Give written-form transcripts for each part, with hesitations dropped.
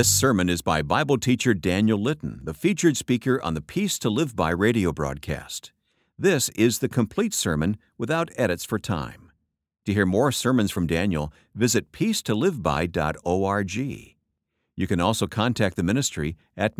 This sermon is by Bible teacher Daniel Litton, the featured speaker on the Peace to Live By radio broadcast. This is the complete sermon without edits for time. To hear more sermons from Daniel, visit peacetoliveby.org. You can also contact the ministry at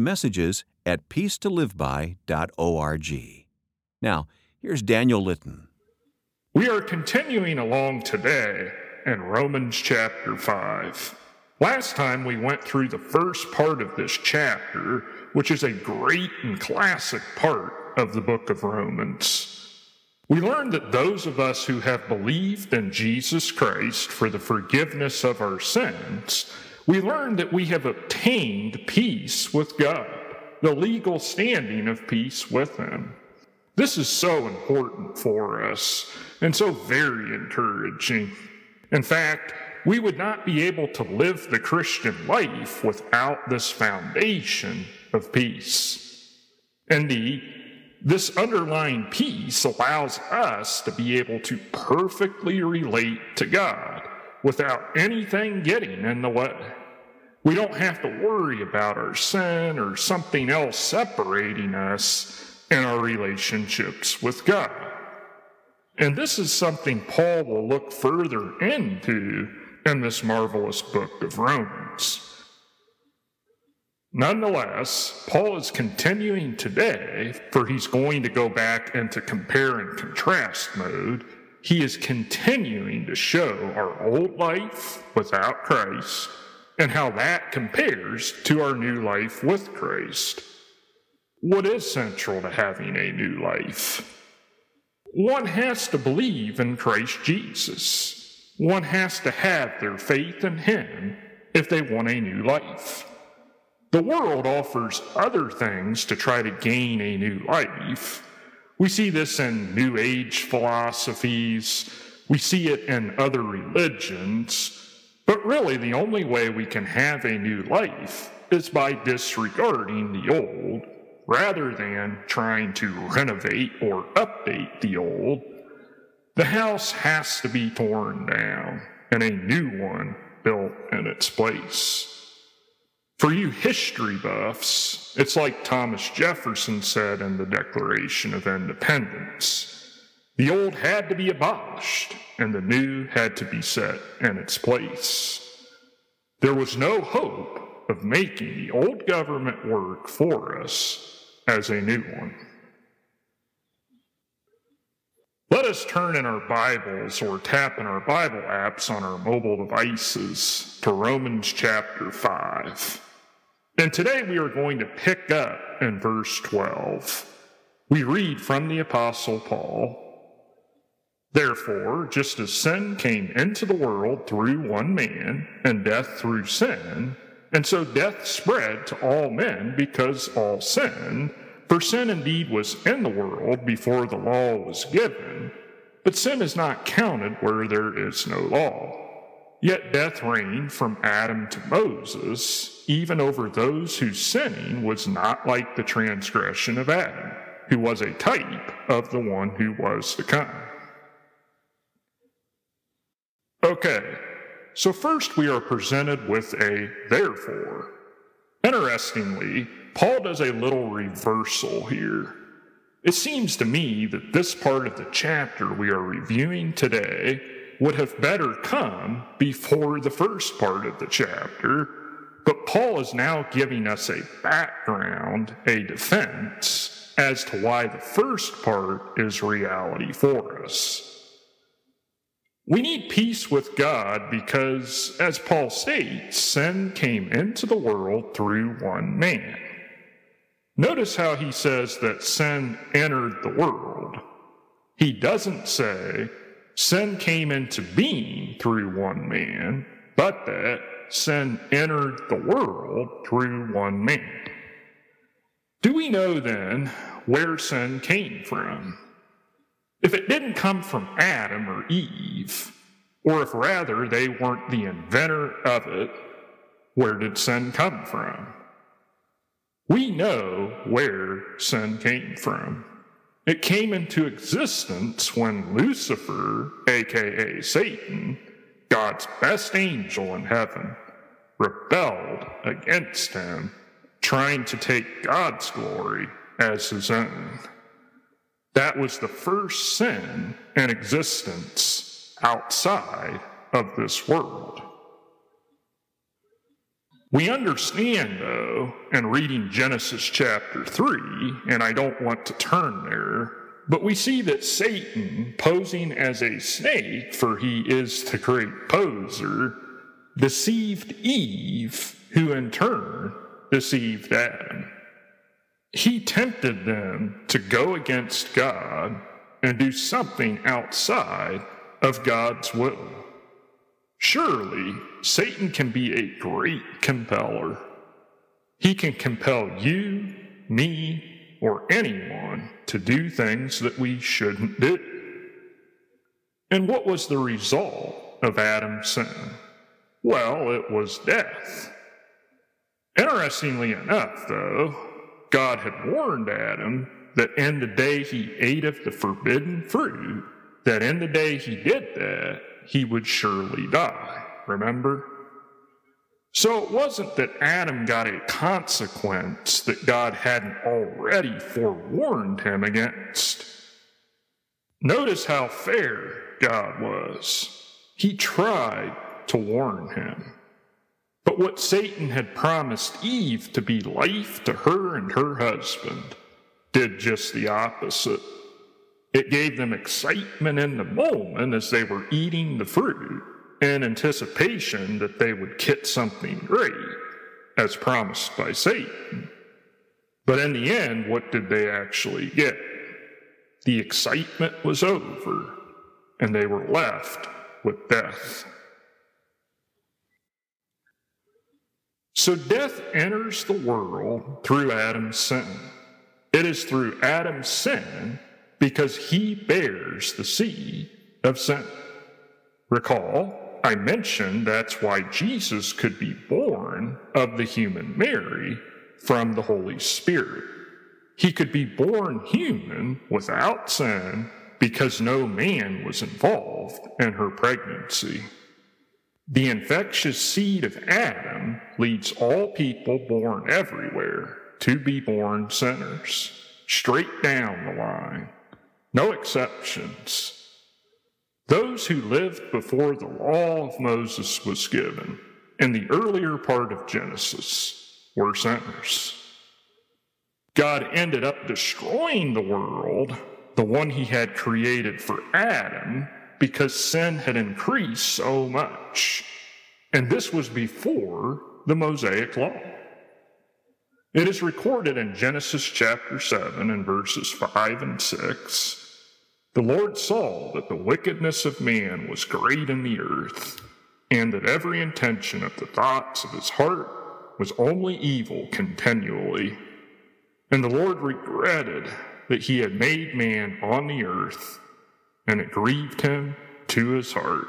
messages@peacetoliveby.org. Now, here's Daniel Litton. We are continuing along today in Romans chapter 5. Last time we went through the first part of this chapter, which is a great and classic part of the book of Romans. We learned that those of us who have believed in Jesus Christ for the forgiveness of our sins, we learned that we have obtained peace with God, the legal standing of peace with Him. This is so important for us and so very encouraging. In fact, we would not be able to live the Christian life without this foundation of peace. Indeed, this underlying peace allows us to be able to perfectly relate to God without anything getting in the way. We don't have to worry about our sin or something else separating us in our relationships with God. And this is something Paul will look further into in this marvelous book of Romans. Nonetheless, Paul is continuing today, for he's going to go back into compare and contrast mode. He is continuing to show our old life without Christ and how that compares to our new life with Christ. What is central to having a new life? One has to believe in Christ Jesus. One has to have their faith in Him if they want a new life. The world offers other things to try to gain a new life. We see this in New Age philosophies. We see it in other religions. But really, the only way we can have a new life is by disregarding the old, rather than trying to renovate or update the old. The house has to be torn down and a new one built in its place. For you history buffs, it's like Thomas Jefferson said in the Declaration of Independence. The old had to be abolished and the new had to be set in its place. There was no hope of making the old government work for us as a new one. Let us turn in our Bibles or tap in our Bible apps on our mobile devices to Romans chapter 5. And today we are going to pick up in verse 12. We read from the Apostle Paul, "Therefore, just as sin came into the world through one man, and death through sin, and so death spread to all men because all sinned. For sin indeed was in the world before the law was given, but sin is not counted where there is no law. Yet death reigned from Adam to Moses, even over those whose sinning was not like the transgression of Adam, who was a type of the one who was to come." Okay, so first we are presented with a therefore. Interestingly, Paul does a little reversal here. It seems to me that this part of the chapter we are reviewing today would have better come before the first part of the chapter, but Paul is now giving us a background, a defense, as to why the first part is reality for us. We need peace with God because, as Paul states, sin came into the world through one man. Notice how he says that sin entered the world. He doesn't say sin came into being through one man, but that sin entered the world through one man. Do we know then where sin came from? If it didn't come from Adam or Eve, or if rather they weren't the inventor of it, where did sin come from? We know where sin came from. It came into existence when Lucifer, aka Satan, God's best angel in heaven, rebelled against him, trying to take God's glory as his own. That was the first sin in existence outside of this world. We understand, though, in reading Genesis chapter 3, and I don't want to turn there, but we see that Satan, posing as a snake, for he is the great poser, deceived Eve, who in turn deceived Adam. He tempted them to go against God and do something outside of God's will. Surely, Satan can be a great compeller. He can compel you, me, or anyone to do things that we shouldn't do. And what was the result of Adam's sin? Well, it was death. Interestingly enough, though, God had warned Adam that in the day he ate of the forbidden fruit, that in the day he did that, he would surely die. Remember? So it wasn't that Adam got a consequence that God hadn't already forewarned him against. Notice how fair God was. He tried to warn him. But what Satan had promised Eve to be life to her and her husband did just the opposite. It gave them excitement in the moment as they were eating the fruit in anticipation that they would get something great, as promised by Satan. But in the end, what did they actually get? The excitement was over, and they were left with death. So death enters the world through Adam's sin. It is through Adam's sin because he bears the seed of sin. Recall, I mentioned that's why Jesus could be born of the human Mary from the Holy Spirit. He could be born human without sin because no man was involved in her pregnancy. The infectious seed of Adam leads all people born everywhere to be born sinners, straight down the line, no exceptions. Those who lived before the law of Moses was given in the earlier part of Genesis were sinners. God ended up destroying the world, the one he had created for Adam, because sin had increased so much. And this was before the Mosaic Law. It is recorded in Genesis chapter 7 and verses 5 and 6. The Lord saw that the wickedness of man was great in the earth, and that every intention of the thoughts of his heart was only evil continually. And the Lord regretted that he had made man on the earth, and it grieved him to his heart.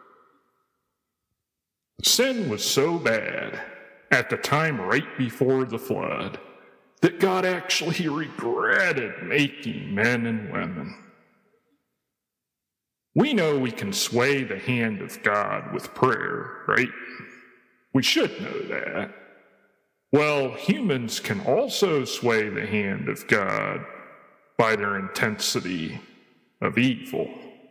Sin was so bad at the time right before the flood that God actually regretted making men and women. We know we can sway the hand of God with prayer, right? We should know that. Well, humans can also sway the hand of God by their intensity of evil.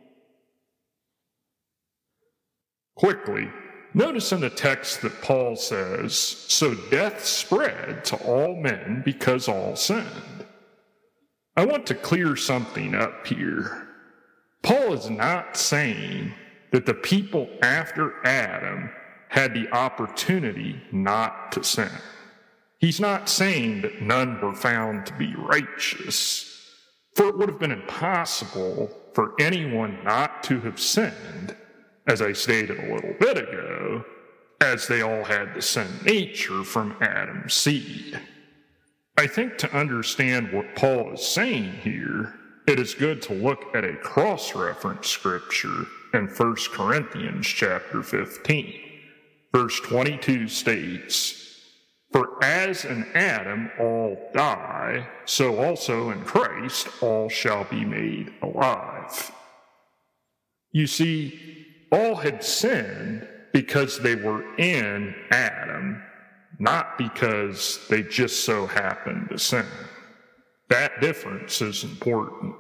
Quickly, notice in the text that Paul says, "So death spread to all men because all sinned." I want to clear something up here. Paul is not saying that the people after Adam had the opportunity not to sin. He's not saying that none were found to be righteous, for it would have been impossible for anyone not to have sinned, as I stated a little bit ago, as they all had the sin nature from Adam's seed. I think to understand what Paul is saying here, it is good to look at a cross-reference scripture in 1 Corinthians chapter 15. Verse 22 states, "For as in Adam all die, so also in Christ all shall be made alive." You see, all had sinned because they were in Adam, not because they just so happened to sin. That difference is important.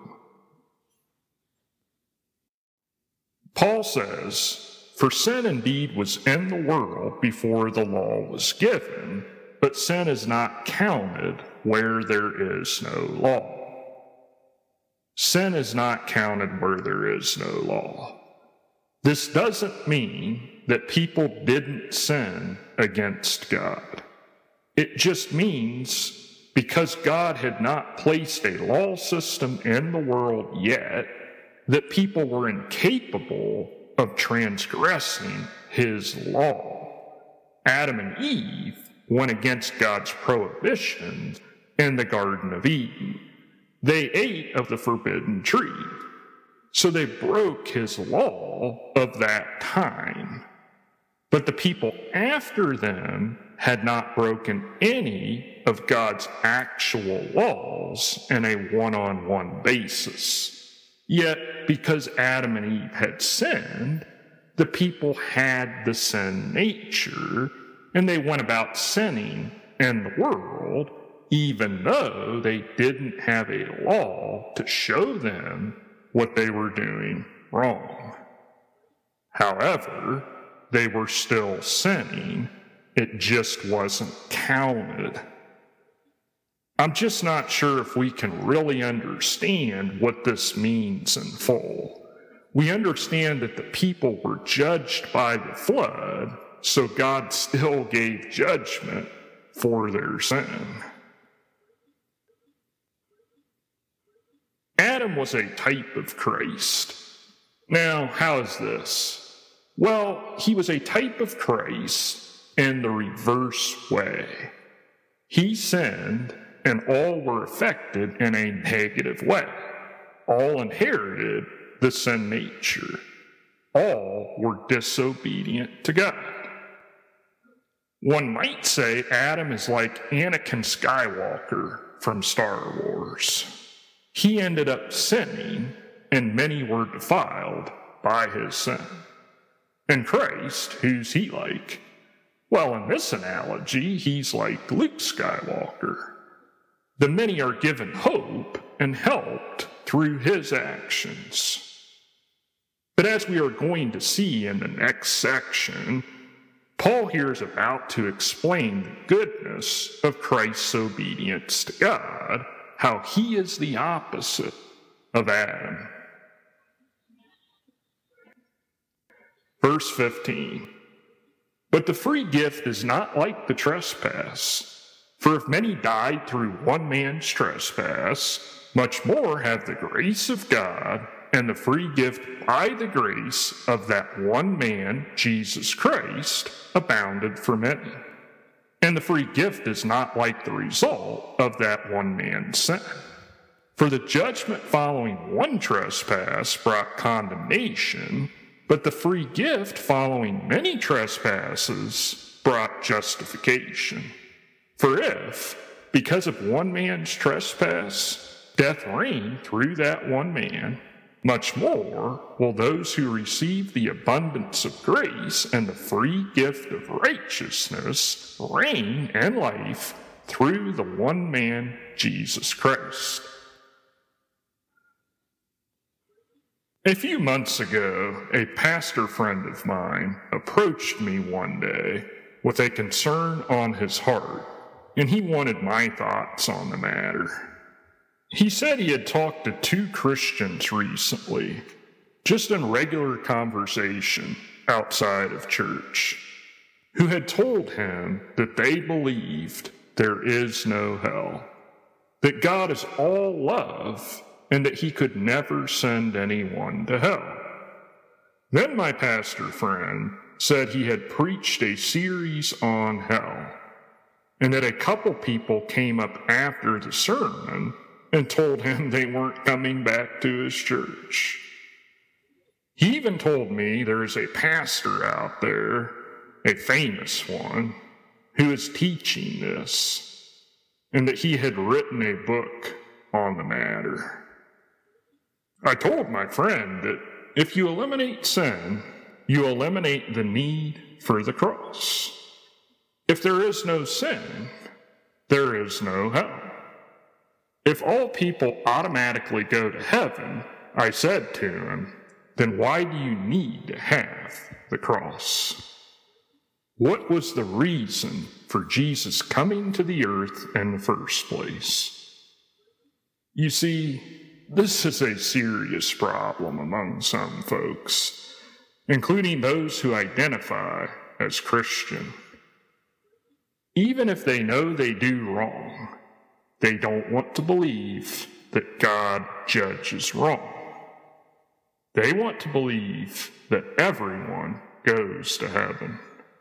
Paul says, "For sin indeed was in the world before the law was given, but sin is not counted where there is no law." Sin is not counted where there is no law. This doesn't mean that people didn't sin against God. It just means because God had not placed a law system in the world yet, that people were incapable of transgressing his law. Adam and Eve went against God's prohibitions in the Garden of Eden. They ate of the forbidden tree, so they broke his law of that time. But the people after them had not broken any of God's actual laws in a one-on-one basis. Yet, because Adam and Eve had sinned, the people had the sin nature, and they went about sinning in the world, even though they didn't have a law to show them what they were doing wrong. However, they were still sinning. It just wasn't counted. I'm just not sure if we can really understand what this means in full. We understand that the people were judged by the flood, so God still gave judgment for their sin. Adam was a type of Christ. Now, how is this? Well, he was a type of Christ in the reverse way. He sinned, and all were affected in a negative way. All inherited the sin nature. All were disobedient to God. One might say Adam is like Anakin Skywalker from Star Wars. He ended up sinning, and many were defiled by his sin. And Christ, who's he like? Well, in this analogy, he's like Luke Skywalker. The many are given hope and helped through his actions. But as we are going to see in the next section, Paul here is about to explain the goodness of Christ's obedience to God, how he is the opposite of Adam. Verse 15. But the free gift is not like the trespass. For if many died through one man's trespass, much more have the grace of God and the free gift by the grace of that one man, Jesus Christ, abounded for many. And the free gift is not like the result of that one man's sin. For the judgment following one trespass brought condemnation, but the free gift following many trespasses brought justification. For if, because of one man's trespass, death reigned through that one man, much more will those who receive the abundance of grace and the free gift of righteousness reign in life through the one man, Jesus Christ. A few months ago, a pastor friend of mine approached me one day with a concern on his heart, and he wanted my thoughts on the matter. He said he had talked to two Christians recently, just in regular conversation outside of church, who had told him that they believed there is no hell, that God is all love, and that he could never send anyone to hell. Then my pastor friend said he had preached a series on hell, and that a couple people came up after the sermon and told him they weren't coming back to his church. He even told me there is a pastor out there, a famous one, who is teaching this, and that he had written a book on the matter. I told my friend that if you eliminate sin, you eliminate the need for the cross. If there is no sin, there is no hell. If all people automatically go to heaven, I said to him, then why do you need to have the cross? What was the reason for Jesus coming to the earth in the first place? You see, this is a serious problem among some folks, including those who identify as Christian. Even if they know they do wrong, they don't want to believe that God judges wrong. They want to believe that everyone goes to heaven.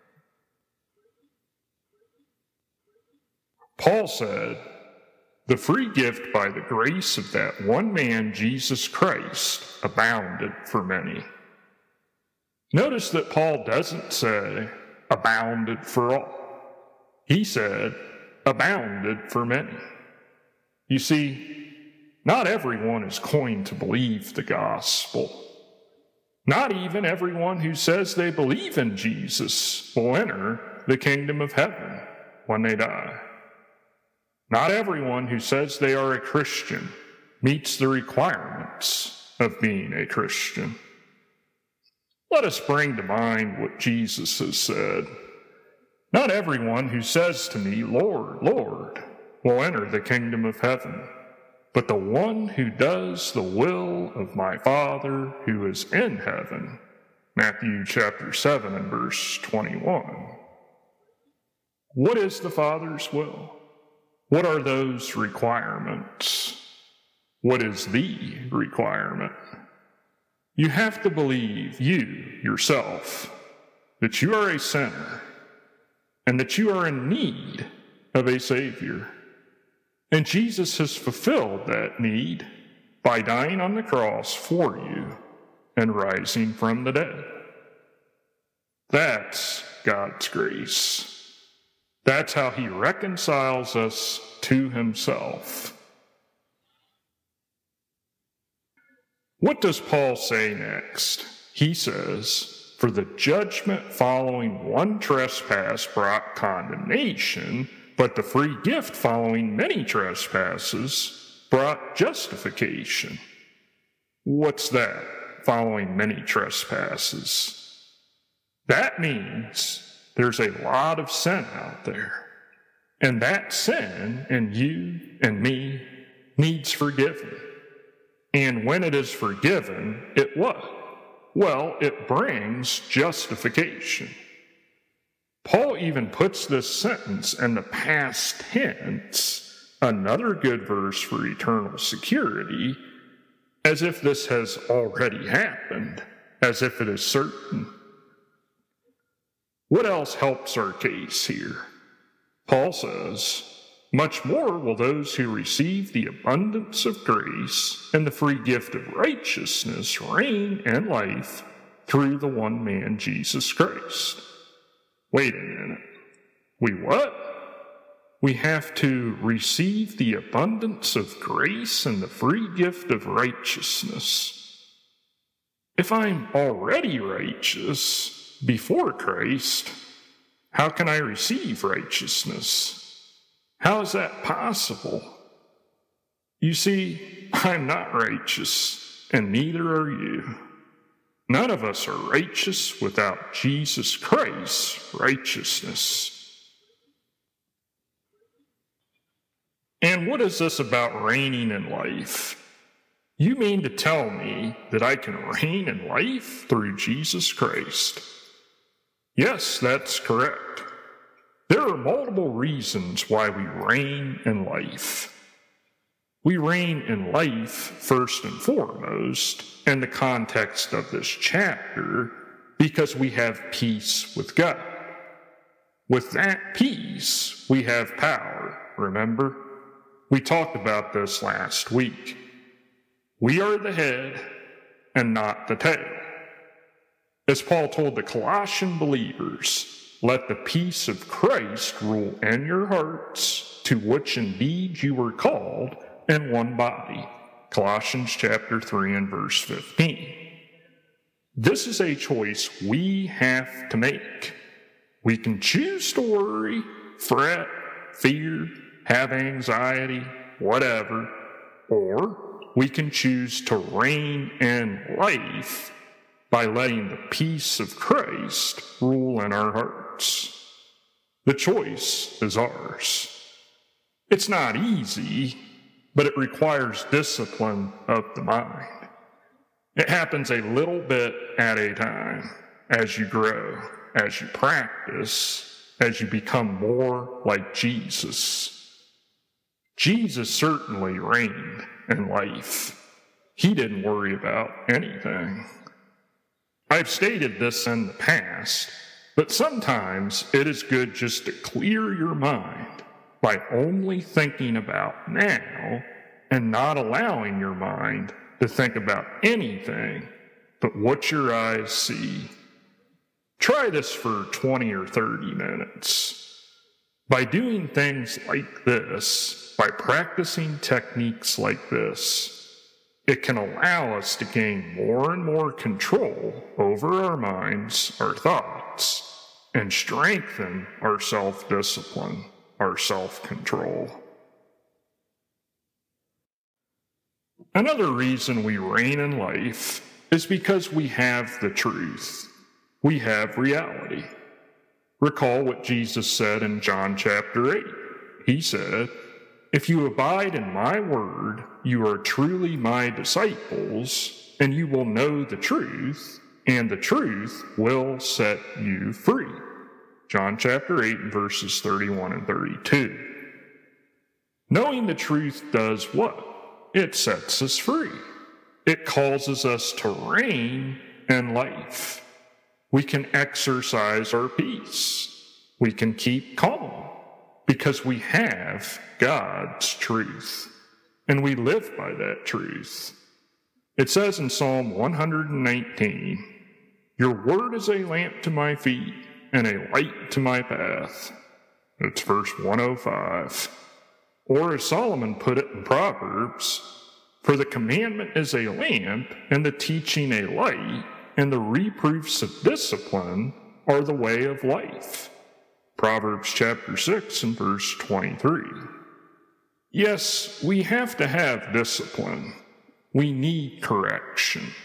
Paul said, the free gift by the grace of that one man, Jesus Christ, abounded for many. Notice that Paul doesn't say abounded for all. He said abounded for many. You see, not everyone is going to believe the gospel. Not even everyone who says they believe in Jesus will enter the kingdom of heaven when they die. Not everyone who says they are a Christian meets the requirements of being a Christian. Let us bring to mind what Jesus has said. Not everyone who says to me, Lord, Lord, will enter the kingdom of heaven, but the one who does the will of my Father who is in heaven. Matthew chapter 7 and verse 21. What is the Father's will? What are those requirements? What is the requirement? You have to believe, you yourself, that you are a sinner and that you are in need of a Savior. And Jesus has fulfilled that need by dying on the cross for you and rising from the dead. That's God's grace. That's how he reconciles us to himself. What does Paul say next? He says, for the judgment following one trespass brought condemnation, but the free gift following many trespasses brought justification. What's that, following many trespasses? That means there's a lot of sin out there. And that sin in you and me needs forgiving. And when it is forgiven, it what? Well, it brings justification. Paul even puts this sentence in the past tense, another good verse for eternal security, as if this has already happened, as if it is certain. What else helps our case here? Paul says, much more will those who receive the abundance of grace and the free gift of righteousness reign in life through the one man, Jesus Christ. Wait a minute. We what? We have to receive the abundance of grace and the free gift of righteousness. If I'm already righteous before Christ, how can I receive righteousness? How is that possible? You see, I'm not righteous, and neither are you. None of us are righteous without Jesus Christ's righteousness. And what is this about reigning in life? You mean to tell me that I can reign in life through Jesus Christ? Yes, that's correct. There are multiple reasons why we reign in life. We reign in life, first and foremost, in the context of this chapter, because we have peace with God. With that peace, we have power, remember? We talked about this last week. We are the head and not the tail. As Paul told the Colossian believers, let the peace of Christ rule in your hearts, to which indeed you were called in one body. Colossians chapter 3 and verse 15. This is a choice we have to make. We can choose to worry, fret, fear, have anxiety, whatever, or we can choose to reign in life by letting the peace of Christ rule in our hearts. The choice is ours. It's not easy, but it requires discipline of the mind. It happens a little bit at a time as you grow, as you practice, as you become more like Jesus. Jesus certainly reigned in life. He didn't worry about anything. I've stated this in the past, but sometimes it is good just to clear your mind by only thinking about now and not allowing your mind to think about anything but what your eyes see. Try this for 20 or 30 minutes. By doing things like this, by practicing techniques like this, it can allow us to gain more and more control over our minds, our thoughts, and strengthen our self-discipline, our self-control. Another reason we reign in life is because we have the truth. We have reality. Recall what Jesus said in John chapter 8. He said, "If you abide in my word, you are truly my disciples, and you will know the truth, and the truth will set you free." John chapter 8, verses 31 and 32. Knowing the truth does what? It sets us free. It causes us to reign in life. We can exercise our peace. We can keep calm because we have God's truth, and we live by that truth. It says in Psalm 119, "Your word is a lamp to my feet and a light to my path." That's verse 105. Or as Solomon put it in Proverbs, "For the commandment is a lamp, and the teaching a light, and the reproofs of discipline are the way of life." Proverbs chapter 6 and verse 23. Yes, we have to have discipline. We need correction.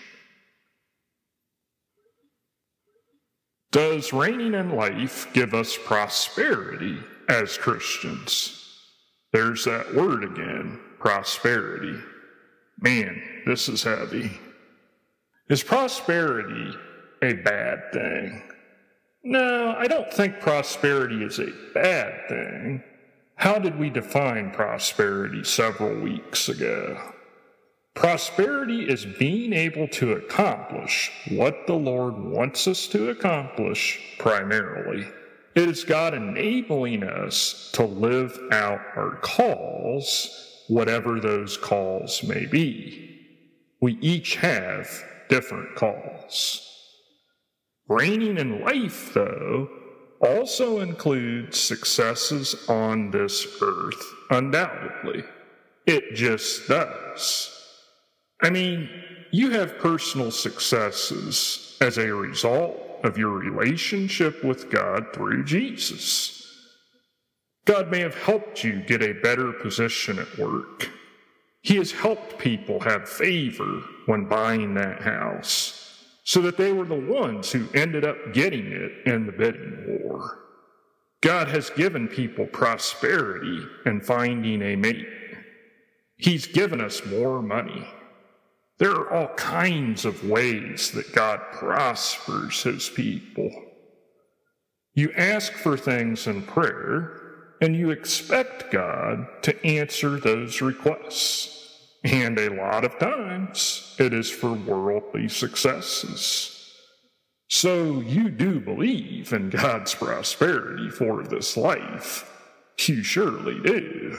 Does reigning in life give us prosperity as Christians? There's that word again, prosperity. Man, this is heavy. Is prosperity a bad thing? No, I don't think prosperity is a bad thing. How did we define prosperity several weeks ago? Prosperity is being able to accomplish what the Lord wants us to accomplish primarily. It is God enabling us to live out our calls, whatever those calls may be. We each have different calls. Reigning in life, though, also includes successes on this earth, undoubtedly. It just does. I mean, you have personal successes as a result of your relationship with God through Jesus. God may have helped you get a better position at work. He has helped people have favor when buying that house, so that they were the ones who ended up getting it in the bidding war. God has given people prosperity in finding a mate. He's given us more money. There are all kinds of ways that God prospers his people. You ask for things in prayer, and you expect God to answer those requests. And a lot of times, it is for worldly successes. So you do believe in God's prosperity for this life. You surely do.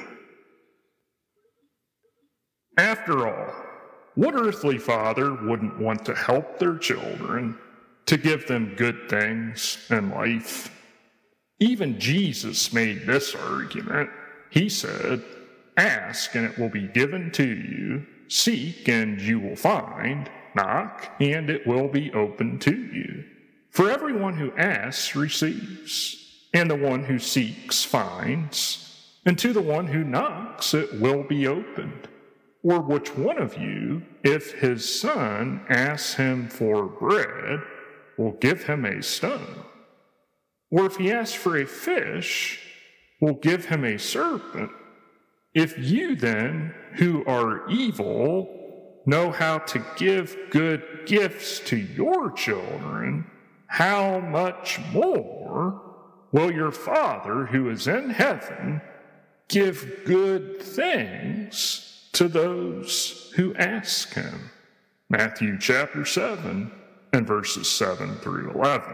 After all, what earthly father wouldn't want to help their children, to give them good things in life? Even Jesus made this argument. He said, "Ask and it will be given to you, seek and you will find, knock, and it will be opened to you. For everyone who asks receives, and the one who seeks finds, and to the one who knocks it will be opened. Or which one of you, if his son asks him for bread, will give him a stone? Or if he asks for a fish, will give him a serpent? If you then, who are evil, know how to give good gifts to your children, how much more will your Father who is in heaven give good things to those who ask him? Matthew chapter 7 and verses 7 through 11.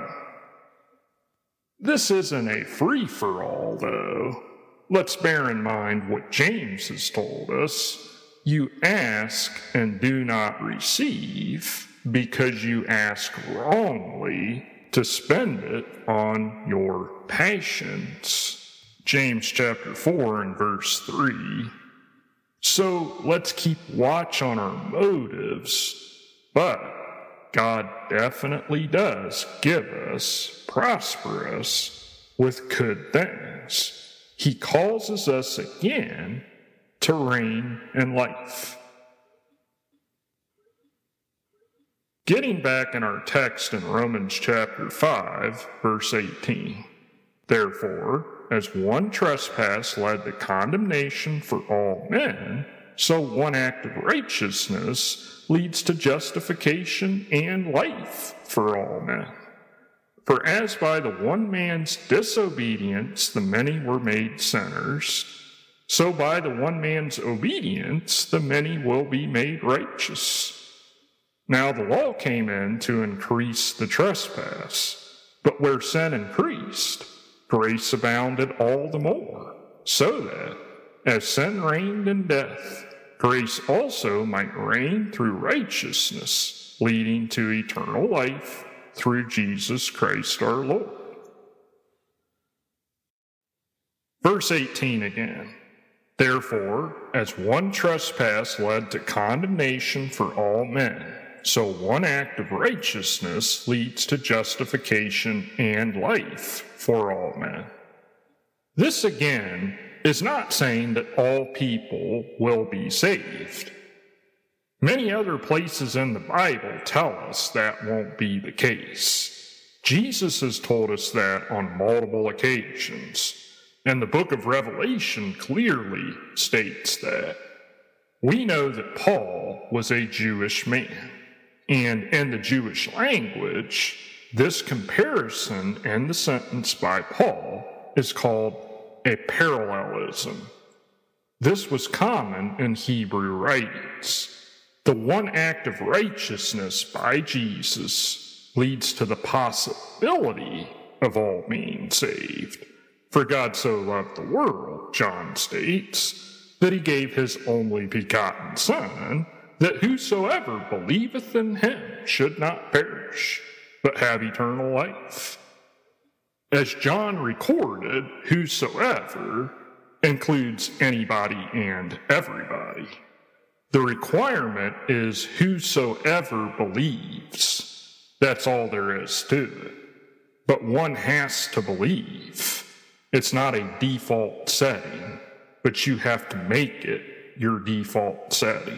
This isn't a free-for-all, though. Let's bear in mind what James has told us. You ask and do not receive because you ask wrongly to spend it on your passions. James chapter 4 and verse 3. So let's keep watch on our motives, but God definitely does give us, prosper us with good things. He causes us again to reign in life. Getting back in our text in Romans chapter 5, verse 18. Therefore, as one trespass led to condemnation for all men, so one act of righteousness leads to justification and life for all men. For as by the one man's disobedience the many were made sinners, so by the one man's obedience the many will be made righteous. Now the law came in to increase the trespass, but where sin increased, grace abounded all the more, so that, as sin reigned in death, grace also might reign through righteousness, leading to eternal life through Jesus Christ our Lord. Verse 18 again. Therefore, as one trespass led to condemnation for all men, so one act of righteousness leads to justification and life for all men. This again is not saying that all people will be saved. Many other places in the Bible tell us that won't be the case. Jesus has told us that on multiple occasions, and the book of Revelation clearly states that. We know that Paul was a Jewish man. And in the Jewish language, this comparison in the sentence by Paul is called a parallelism. This was common in Hebrew writings. The one act of righteousness by Jesus leads to the possibility of all being saved. For God so loved the world, John states, that he gave his only begotten Son, that whosoever believeth in him should not perish, but have eternal life. As John recorded, whosoever includes anybody and everybody. The requirement is whosoever believes. That's all there is to it. But one has to believe. It's not a default setting, but you have to make it your default setting.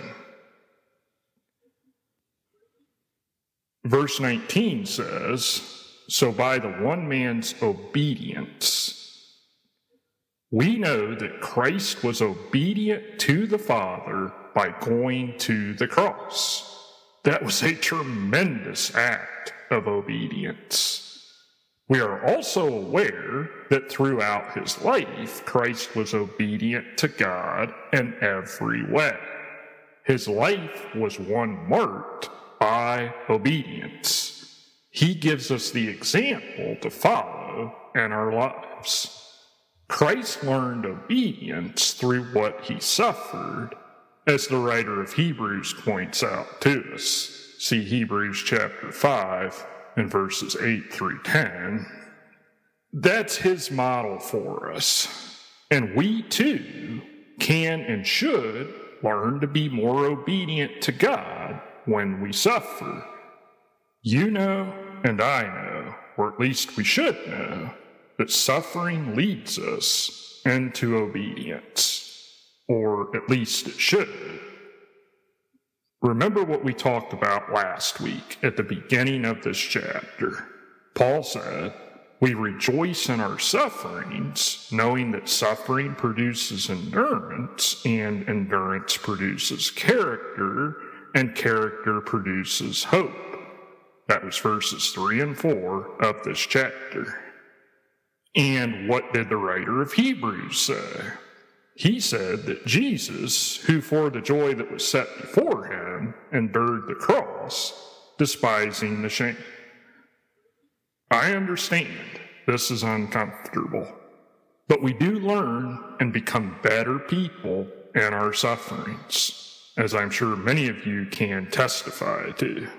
Verse 19 says, so by the one man's obedience, we know that Christ was obedient to the Father by going to the cross. That was a tremendous act of obedience. We are also aware that throughout his life, Christ was obedient to God in every way. His life was one marked by obedience. He gives us the example to follow in our lives. Christ learned obedience through what he suffered, as the writer of Hebrews points out to us. See Hebrews chapter 5 and verses 8 through 10. That's his model for us. And we too can and should learn to be more obedient to God when we suffer. You know, and I know, or at least we should know, that suffering leads us into obedience, or at least it should. Remember what we talked about last week at the beginning of this chapter. Paul said, "We rejoice in our sufferings, knowing that suffering produces endurance, and endurance produces character, and character produces hope." That was verses 3 and 4 of this chapter. And what did the writer of Hebrews say? He said that Jesus, who for the joy that was set before him endured the cross, despising the shame. I understand this is uncomfortable, but we do learn and become better people in our sufferings, as I'm sure many of you can testify to.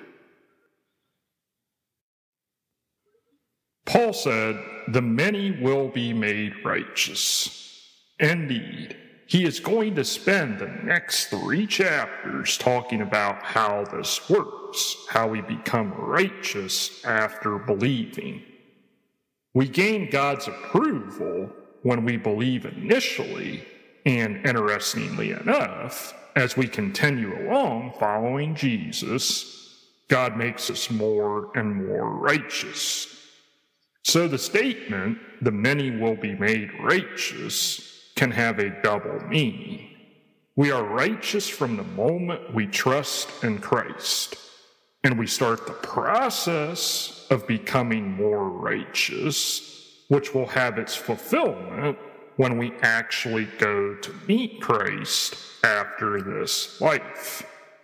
Paul said, "The many will be made righteous." Indeed, he is going to spend the next 3 chapters talking about how this works, how we become righteous after believing. We gain God's approval when we believe initially, and interestingly enough, as we continue along following Jesus, God makes us more and more righteous. So the statement, "the many will be made righteous," can have a double meaning. We are righteous from the moment we trust in Christ, and we start the process of becoming more righteous, which will have its fulfillment when we actually go to meet Christ after this life.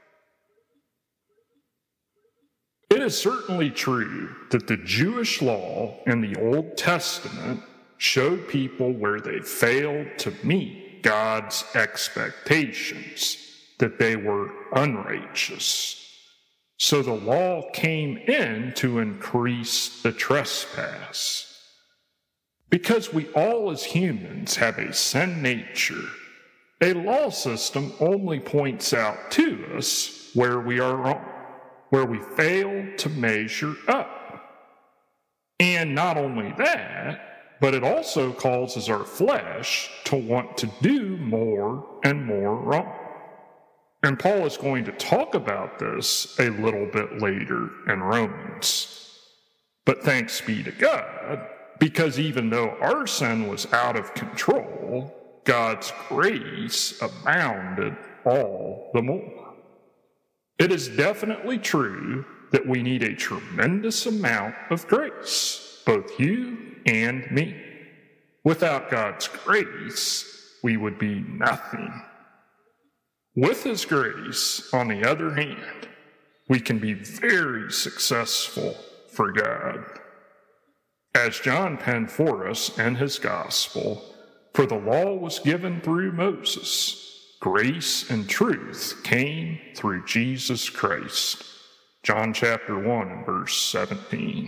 It is certainly true that the Jewish law in the Old Testament showed people where they failed to meet God's expectations, that they were unrighteous. So the law came in to increase the trespass. Because we all as humans have a sin nature, a law system only points out to us where we are wrong, where we fail to measure up. And not only that, but it also causes our flesh to want to do more and more wrong. And Paul is going to talk about this a little bit later in Romans. But thanks be to God, because even though our sin was out of control, God's grace abounded all the more. It is definitely true that we need a tremendous amount of grace, both you and me. Without God's grace, we would be nothing. With His grace, on the other hand, we can be very successful for God. As John penned for us in his gospel, "For the law was given through Moses, grace and truth came through Jesus Christ." John chapter 1 and verse 17.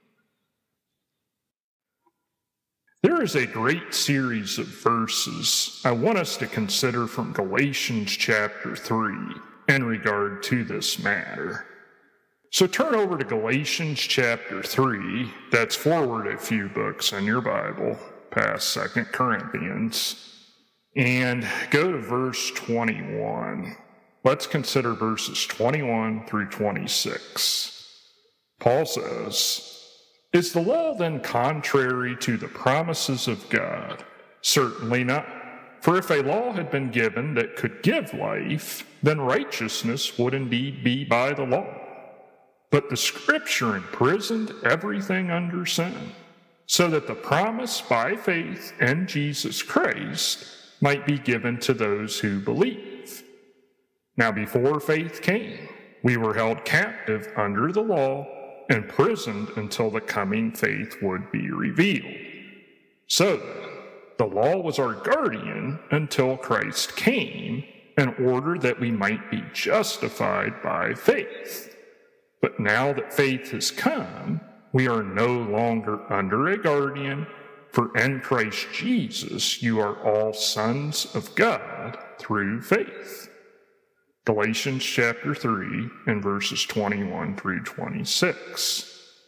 There is a great series of verses I want us to consider from Galatians chapter 3 in regard to this matter. So turn over to Galatians chapter 3, that's forward a few books in your Bible, past 2 Corinthians, and go to verse 21. Let's consider verses 21 through 26. Paul says, "Is the law then contrary to the promises of God? Certainly not. For if a law had been given that could give life, then righteousness would indeed be by the law. But the Scripture imprisoned everything under sin, so that the promise by faith in Jesus Christ might be given to those who believe. Now before faith came, we were held captive under the law, imprisoned until the coming faith would be revealed. So then, the law was our guardian until Christ came, in order that we might be justified by faith. But now that faith has come, we are no longer under a guardian, for in Christ Jesus you are all sons of God through faith. Galatians chapter 3 and verses 21 through 26.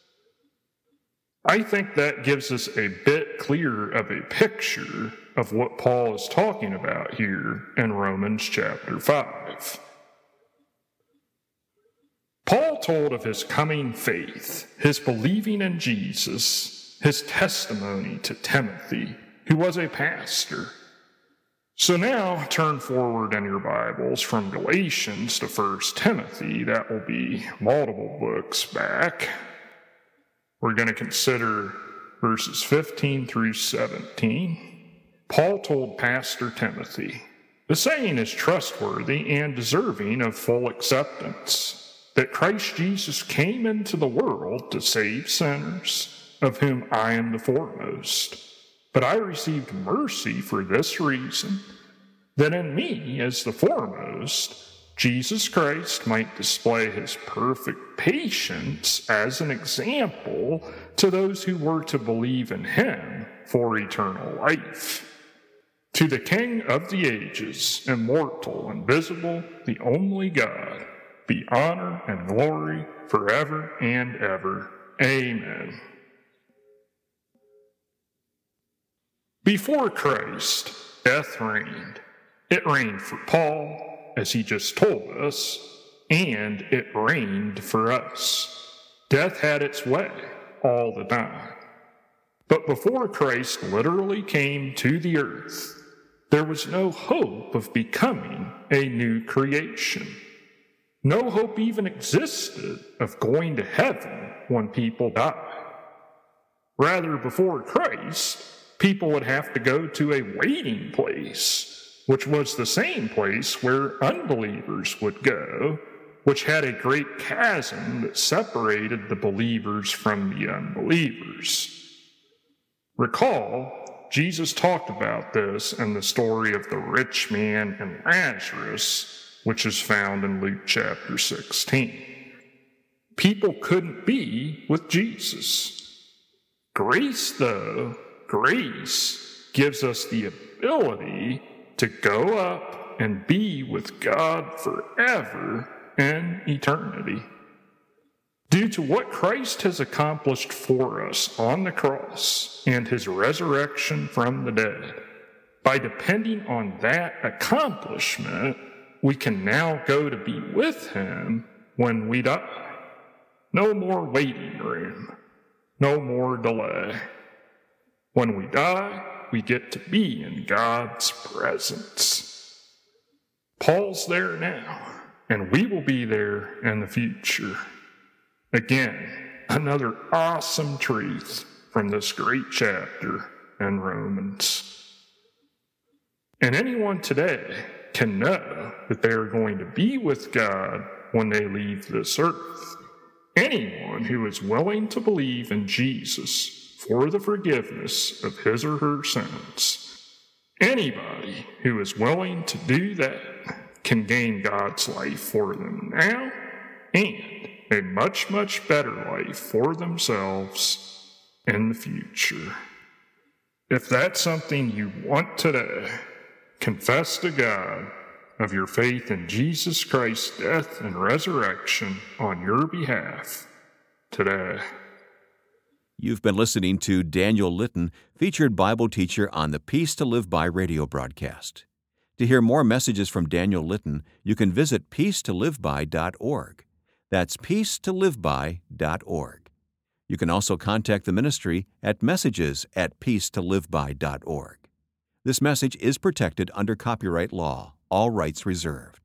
I think that gives us a bit clearer of a picture of what Paul is talking about here in Romans chapter 5. Paul told of his coming faith, his believing in Jesus, his testimony to Timothy, who was a pastor. So now turn forward in your Bibles from Galatians to 1 Timothy. That will be multiple books back. We're going to consider verses 15 through 17. Paul told Pastor Timothy, "The saying is trustworthy and deserving of full acceptance, that Christ Jesus came into the world to save sinners, of whom I am the foremost. But I received mercy for this reason, that in me, as the foremost, Jesus Christ might display his perfect patience as an example to those who were to believe in him for eternal life. To the King of the ages, immortal, invisible, the only God, be honor and glory forever and ever. Amen." Before Christ, death reigned. It reigned for Paul, as he just told us, and it reigned for us. Death had its way all the time. But before Christ literally came to the earth, there was no hope of becoming a new creation. No hope even existed of going to heaven when people die. Rather, before Christ, people would have to go to a waiting place, which was the same place where unbelievers would go, which had a great chasm that separated the believers from the unbelievers. Recall, Jesus talked about this in the story of the rich man and Lazarus, which is found in Luke chapter 16. People couldn't be with Jesus. Grace, though, grace gives us the ability to go up and be with God forever in eternity. Due to what Christ has accomplished for us on the cross and his resurrection from the dead, by depending on that accomplishment, we can now go to be with him when we die. No more waiting room. No more delay. When we die, we get to be in God's presence. Paul's there now, and we will be there in the future. Again, another awesome truth from this great chapter in Romans. And anyone today can know that they are going to be with God when they leave this earth. Anyone who is willing to believe in Jesus for the forgiveness of his or her sins. Anybody who is willing to do that can gain God's life for them now and a much, much better life for themselves in the future. If that's something you want today, confess to God of your faith in Jesus Christ's death and resurrection on your behalf today. You've been listening to Daniel Litton, featured Bible teacher on the Peace to Live By radio broadcast. To hear more messages from Daniel Litton, you can visit peacetoliveby.org. That's peacetoliveby.org. You can also contact the ministry at messages@peacetoliveby.org. This message is protected under copyright law, all rights reserved.